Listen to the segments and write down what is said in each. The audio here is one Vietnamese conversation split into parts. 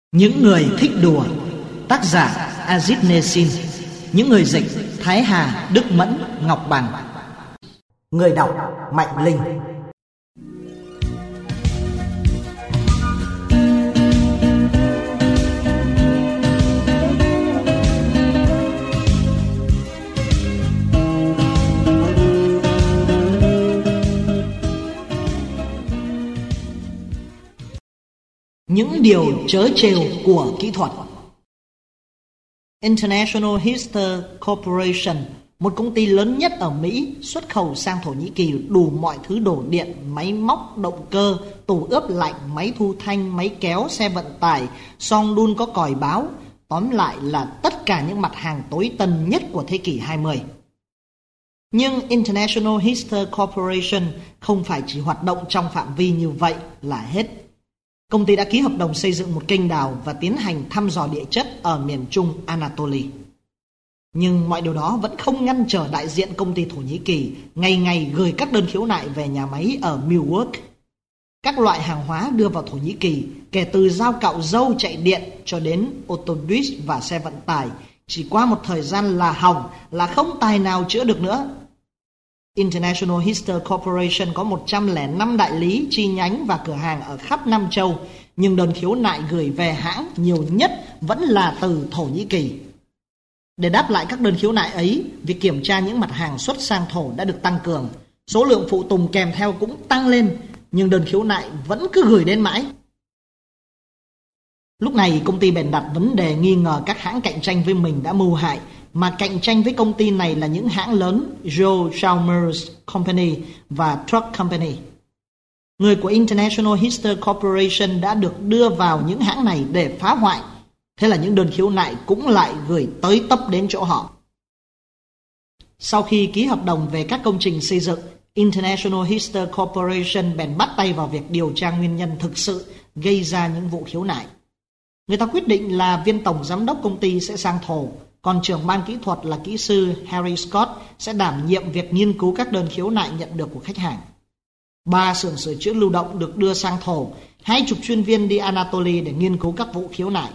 Những người thích đùa. Tác giả Azit Nesin. Những người dịch Thái Hà, Đức Mẫn, Ngọc Bằng. Người đọc Mạnh Linh. Những điều trớ trêu của kỹ thuật. International Hister Corporation, một công ty lớn nhất ở Mỹ, xuất khẩu sang Thổ Nhĩ Kỳ đủ mọi thứ đồ điện, máy móc, động cơ, tủ ướp lạnh, máy thu thanh, máy kéo, xe vận tải, xoong đun có còi báo. Tóm lại là tất cả những mặt hàng tối tân nhất của thế kỷ 20. Nhưng International Hister Corporation không phải chỉ hoạt động trong phạm vi như vậy là hết. Công ty đã ký hợp đồng xây dựng một kênh đào và tiến hành thăm dò địa chất ở miền Trung Anatolia. Nhưng mọi điều đó vẫn không ngăn trở đại diện công ty Thổ Nhĩ Kỳ ngày ngày gửi các đơn khiếu nại về nhà máy ở Milwaukee. Các loại hàng hóa đưa vào Thổ Nhĩ Kỳ, kể từ dao cạo râu chạy điện cho đến ô tô buýt và xe vận tải, chỉ qua một thời gian là hỏng, là không tài nào chữa được nữa. International Hister Corporation có 105 đại lý, chi nhánh và cửa hàng ở khắp Nam Châu, nhưng đơn khiếu nại gửi về hãng nhiều nhất vẫn là từ Thổ Nhĩ Kỳ. Để đáp lại các đơn khiếu nại ấy, việc kiểm tra những mặt hàng xuất sang Thổ đã được tăng cường, số lượng phụ tùng kèm theo cũng tăng lên, nhưng đơn khiếu nại vẫn cứ gửi đến mãi. Lúc này công ty bèn đặt vấn đề nghi ngờ các hãng cạnh tranh với mình đã mưu hại, mà cạnh tranh với công ty này là những hãng lớn Joe Chalmers Company và Truck Company. Người của International Hister Corporation đã được đưa vào những hãng này để phá hoại. Thế là những đơn khiếu nại cũng lại gửi tới tấp đến chỗ họ. Sau khi ký hợp đồng về các công trình xây dựng, International Hister Corporation bèn bắt tay vào việc điều tra nguyên nhân thực sự gây ra những vụ khiếu nại. Người ta quyết định là viên tổng giám đốc công ty sẽ sang Thổ, còn trưởng ban kỹ thuật là kỹ sư Harry Scott sẽ đảm nhiệm việc nghiên cứu các đơn khiếu nại nhận được của khách hàng. 3 xưởng sửa chữa lưu động được đưa sang Thổ, 20 chuyên viên đi Anatolia để nghiên cứu các vụ khiếu nại.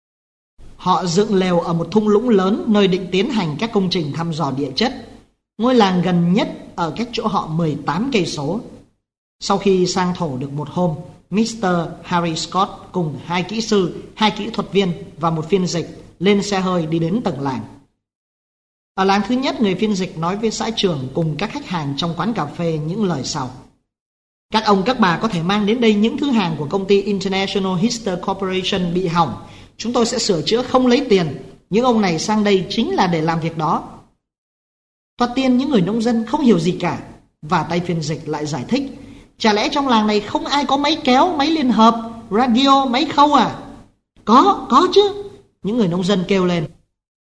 Họ dựng lều ở một thung lũng lớn nơi định tiến hành các công trình thăm dò địa chất. Ngôi làng gần nhất ở cách chỗ họ 18 cây số. Sau khi sang Thổ được một hôm, Mr. Harry Scott cùng 2 kỹ sư, 2 kỹ thuật viên và một phiên dịch lên xe hơi đi đến tầng làng. Ở làng thứ nhất, người phiên dịch nói với xã trưởng cùng các khách hàng trong quán cà phê những lời sau: các ông các bà có thể mang đến đây những thứ hàng của công ty International Hister Corporation bị hỏng. Chúng tôi sẽ sửa chữa không lấy tiền. Những ông này sang đây chính là để làm việc đó. Thoạt tiên những người nông dân không hiểu gì cả, và tay phiên dịch lại giải thích: chả lẽ trong làng này không ai có máy kéo, máy liên hợp, radio, máy khâu à? Có chứ, những người nông dân kêu lên.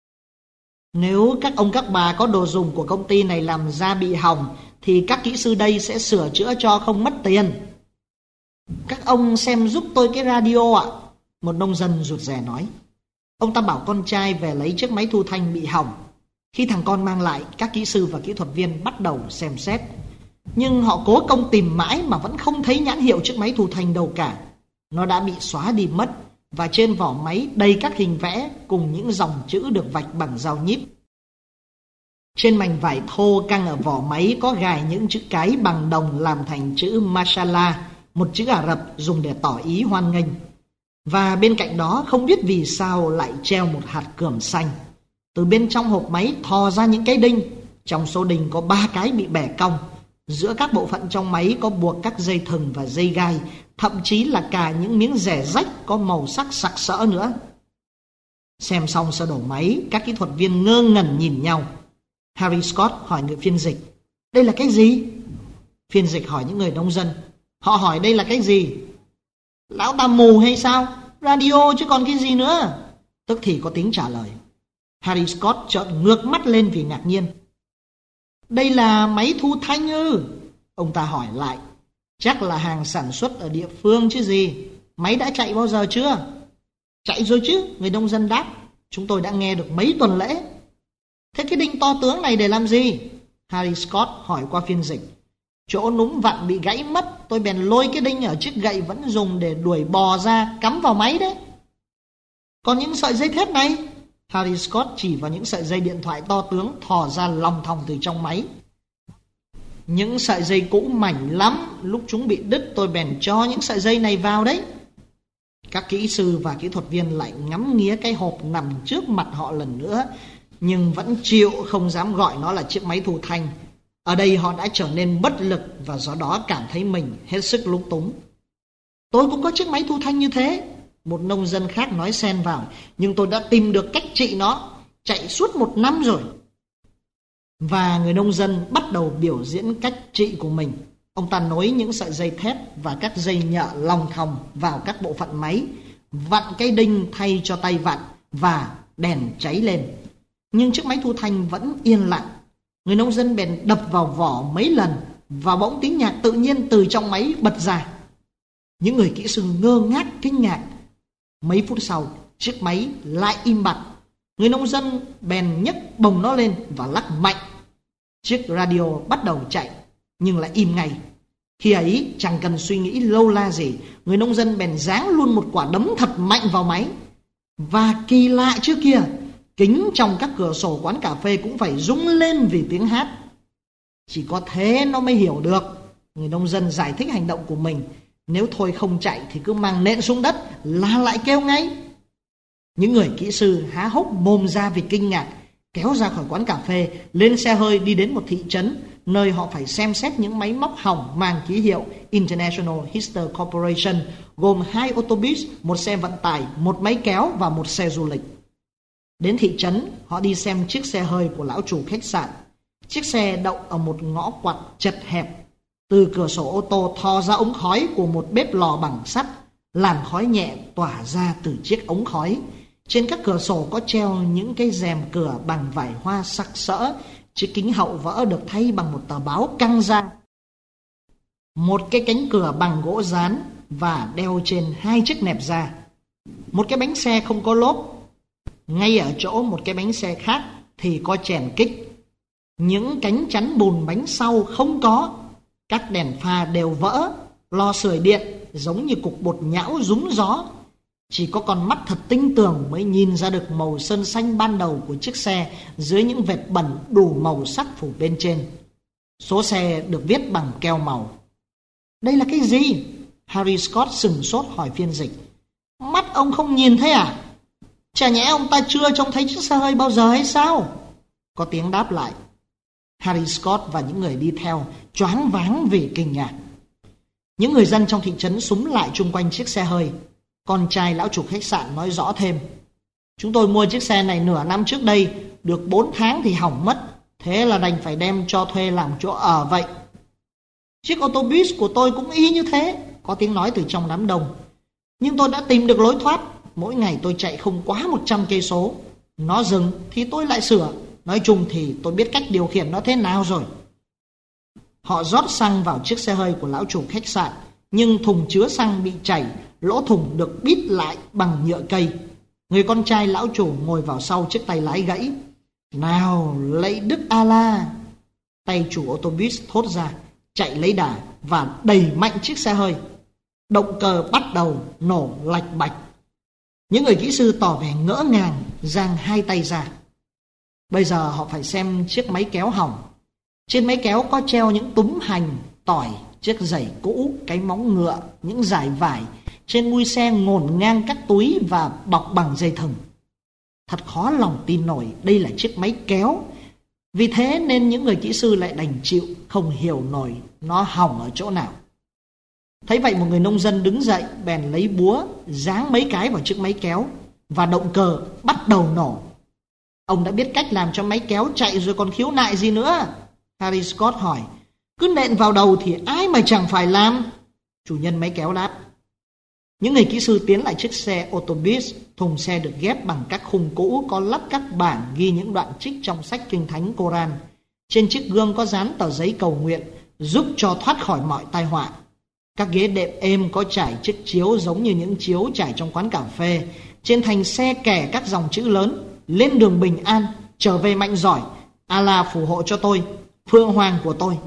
Nếu các ông các bà có đồ dùng của công ty này làm ra bị hỏng thì các kỹ sư đây sẽ sửa chữa cho không mất tiền. Các ông xem giúp tôi cái radio ạ, một nông dân rụt rè nói. Ông ta bảo con trai về lấy chiếc máy thu thanh bị hỏng. Khi thằng con mang lại, các kỹ sư và kỹ thuật viên bắt đầu xem xét. Nhưng họ cố công tìm mãi mà vẫn không thấy nhãn hiệu chiếc máy thu thanh đâu cả. Nó đã bị xóa đi mất, và trên vỏ máy đầy các hình vẽ cùng những dòng chữ được vạch bằng dao nhíp. Trên mảnh vải thô căng ở vỏ máy có gài những chữ cái bằng đồng làm thành chữ Mashallah, một chữ Ả Rập dùng để tỏ ý hoan nghênh. Và bên cạnh đó không biết vì sao lại treo một hạt cườm xanh. Từ bên trong hộp máy thò ra những cái đinh. Trong số đinh có 3 cái bị bẻ cong. Giữa các bộ phận trong máy có buộc các dây thừng và dây gai, thậm chí là cả những miếng rẻ rách có màu sắc sặc sỡ nữa. Xem xong sơ đồ máy, các kỹ thuật viên ngơ ngẩn nhìn nhau. Harry Scott hỏi người phiên dịch: đây là cái gì? Phiên dịch hỏi những người nông dân: họ hỏi đây là cái gì? Lão ta mù hay sao? Radio chứ còn cái gì nữa? Tức thì có tiếng trả lời. Harry Scott trợn ngược mắt lên vì ngạc nhiên. Đây là máy thu thanh ư? Ông ta hỏi lại. Chắc là hàng sản xuất ở địa phương chứ gì. Máy đã chạy bao giờ chưa? Chạy rồi chứ, người nông dân đáp. Chúng tôi đã nghe được mấy tuần lễ. Thế cái đinh to tướng này để làm gì? Harry Scott hỏi qua phiên dịch. Chỗ núm vặn bị gãy mất, tôi bèn lôi cái đinh ở chiếc gậy vẫn dùng để đuổi bò ra cắm vào máy đấy. Còn những sợi dây thép này, Harry Scott chỉ vào những sợi dây điện thoại to tướng thò ra lòng thòng từ trong máy. Những sợi dây cũ mảnh lắm, lúc chúng bị đứt tôi bèn cho những sợi dây này vào đấy. Các kỹ sư và kỹ thuật viên lại ngắm nghía cái hộp nằm trước mặt họ lần nữa, nhưng vẫn chịu không dám gọi nó là chiếc máy thu thanh. Ở đây họ đã trở nên bất lực và do đó cảm thấy mình hết sức lúng túng. Tôi cũng có chiếc máy thu thanh như thế, một nông dân khác nói xen vào, nhưng tôi đã tìm được cách trị nó, chạy suốt 1 năm rồi. Và người nông dân bắt đầu biểu diễn cách trị của mình. Ông ta nối những sợi dây thép và các dây nhợ lòng thòng vào các bộ phận máy, vặn cái đinh thay cho tay vặn và đèn cháy lên. Nhưng chiếc máy thu thanh vẫn yên lặng. Người nông dân bèn đập vào vỏ mấy lần và bỗng tiếng nhạc tự nhiên từ trong máy bật ra. Những người kỹ sư ngơ ngác kinh ngạc. Mấy phút sau, chiếc máy lại im bặt. Người nông dân bèn nhấc bồng nó lên và lắc mạnh. Chiếc radio bắt đầu chạy, nhưng lại im ngay. Khi ấy chẳng cần suy nghĩ lâu la gì, người nông dân bèn giáng luôn một quả đấm thật mạnh vào máy. Và kỳ lạ trước kia, kính trong các cửa sổ quán cà phê cũng phải rung lên vì tiếng hát. Chỉ có thế nó mới hiểu được. Người nông dân giải thích hành động của mình. Nếu thôi không chạy thì cứ mang nện xuống đất là lại kêu ngay. Những người kỹ sư há hốc mồm ra vì kinh ngạc, kéo ra khỏi quán cà phê, lên xe hơi đi đến một thị trấn, nơi họ phải xem xét những máy móc hỏng mang ký hiệu International Hister Corporation, gồm 2 ô tô bus, 1 xe vận tải, 1 máy kéo và 1 xe du lịch. Đến thị trấn, họ đi xem chiếc xe hơi của lão chủ khách sạn. Chiếc xe đậu ở một ngõ quặt chật hẹp. Từ cửa sổ ô tô thò ra ống khói của một bếp lò bằng sắt. Làn khói nhẹ tỏa ra từ chiếc ống khói. Trên các cửa sổ có treo những cái rèm cửa bằng vải hoa sặc sỡ. Chiếc kính hậu vỡ được thay bằng một tờ báo căng ra. Một cái cánh cửa bằng gỗ dán và đeo trên 2 chiếc nẹp da. Một cái bánh xe không có lốp. Ngay ở chỗ một cái bánh xe khác thì có chèn kích. Những cánh chắn bùn bánh sau không có. Các đèn pha đều vỡ. Lò sưởi điện giống như cục bột nhão rúng gió. Chỉ có con mắt thật tinh tường mới nhìn ra được màu sơn xanh ban đầu của chiếc xe dưới những vệt bẩn đủ màu sắc phủ bên trên. Số xe được viết bằng keo màu. Đây là cái gì? Harry Scott sửng sốt hỏi phiên dịch. Mắt ông không nhìn thấy à? Chả nhẽ ông ta chưa trông thấy chiếc xe hơi bao giờ hay sao? Có tiếng đáp lại. Harry Scott và những người đi theo choáng váng vì kinh ngạc. Những người dân trong thị trấn xúm lại chung quanh chiếc xe hơi. Con trai lão chủ khách sạn nói rõ thêm. Chúng tôi mua chiếc xe này nửa năm trước đây, được 4 tháng thì hỏng mất. Thế là đành phải đem cho thuê làm chỗ ở vậy. Chiếc ô tô bus của tôi cũng y như thế, có tiếng nói từ trong đám đông. Nhưng tôi đã tìm được lối thoát. Mỗi ngày tôi chạy không quá 100 cây số. Nó dừng thì tôi lại sửa. Nói chung thì tôi biết cách điều khiển nó thế nào rồi. Họ rót xăng vào chiếc xe hơi của lão chủ khách sạn, nhưng thùng chứa xăng bị chảy, lỗ thùng được bít lại bằng nhựa cây. Người con trai lão chủ ngồi vào sau chiếc tay lái gãy. Nào, lạy Đức Allah! Tay chủ ô tô bus thốt ra, chạy lấy đà và đẩy mạnh chiếc xe hơi. Động cơ bắt đầu nổ lạch bạch. Những người kỹ sư tỏ vẻ ngỡ ngàng, giang 2 tay ra. Bây giờ họ phải xem chiếc máy kéo hỏng. Trên máy kéo có treo những túm hành, tỏi, chiếc giày cũ, cái móng ngựa, những dải vải. Trên mui xe ngổn ngang các túi và bọc bằng dây thừng. Thật khó lòng tin nổi đây là chiếc máy kéo. Vì thế nên những người kỹ sư lại đành chịu, không hiểu nổi nó hỏng ở chỗ nào. Thấy vậy một người nông dân đứng dậy, bèn lấy búa giáng mấy cái vào chiếc máy kéo và động cơ bắt đầu nổ. Ông đã biết cách làm cho máy kéo chạy rồi còn khiếu nại gì nữa? Harry Scott hỏi. Cứ nện vào đầu thì ai mà chẳng phải làm? Chủ nhân máy kéo đáp. Những người kỹ sư tiến lại chiếc xe ô tô bus. Thùng xe được ghép bằng các khung cũ, có lắp các bảng ghi những đoạn trích trong sách kinh thánh Koran. Trên chiếc gương có dán tờ giấy cầu nguyện, giúp cho thoát khỏi mọi tai họa. Các ghế đệm êm có trải chiếc chiếu giống như những chiếu trải trong quán cà phê. Trên thành xe kẻ các dòng chữ lớn: lên đường bình an, trở về mạnh giỏi, Allah phù hộ cho tôi, Phượng Hoàng của tôi.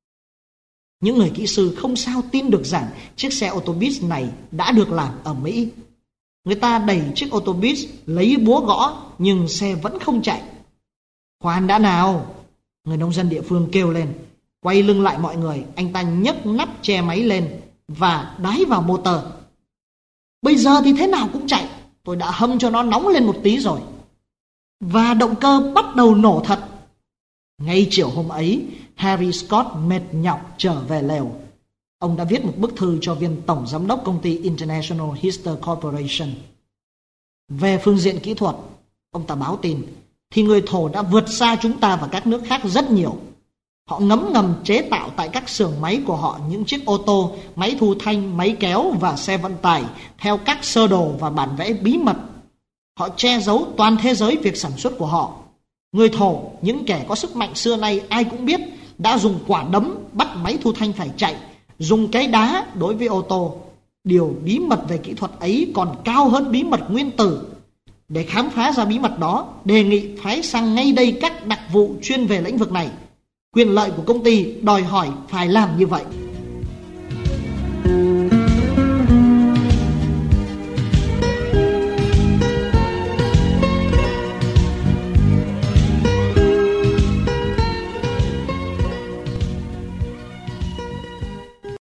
Những người kỹ sư không sao tin được rằng chiếc xe ô tô bus này đã được làm ở Mỹ. Người ta đẩy chiếc ô tô buýt, lấy búa gõ, nhưng xe vẫn không chạy. Khoan đã nào, người nông dân địa phương kêu lên. Quay lưng lại mọi người, anh ta nhấc nắp che máy lên và đái vào motor. Bây giờ thì thế nào cũng chạy, tôi đã hâm cho nó nóng lên một tí rồi. Và động cơ bắt đầu nổ thật. Ngay chiều hôm ấy, Harry Scott mệt nhọc trở về lều. Ông đã viết một bức thư cho viên tổng giám đốc công ty International Hister Corporation. Về phương diện kỹ thuật, ông ta báo tin, thì người Thổ đã vượt xa chúng ta và các nước khác rất nhiều. Họ ngấm ngầm chế tạo tại các xưởng máy của họ những chiếc ô tô, máy thu thanh, máy kéo và xe vận tải theo các sơ đồ và bản vẽ bí mật. Họ che giấu toàn thế giới việc sản xuất của họ. Người Thổ, những kẻ có sức mạnh xưa nay ai cũng biết, đã dùng quả đấm bắt máy thu thanh phải chạy, dùng cái đá đối với ô tô. Điều bí mật về kỹ thuật ấy còn cao hơn bí mật nguyên tử. Để khám phá ra bí mật đó, đề nghị phái sang ngay đây các đặc vụ chuyên về lĩnh vực này. Quyền lợi của công ty đòi hỏi phải làm như vậy.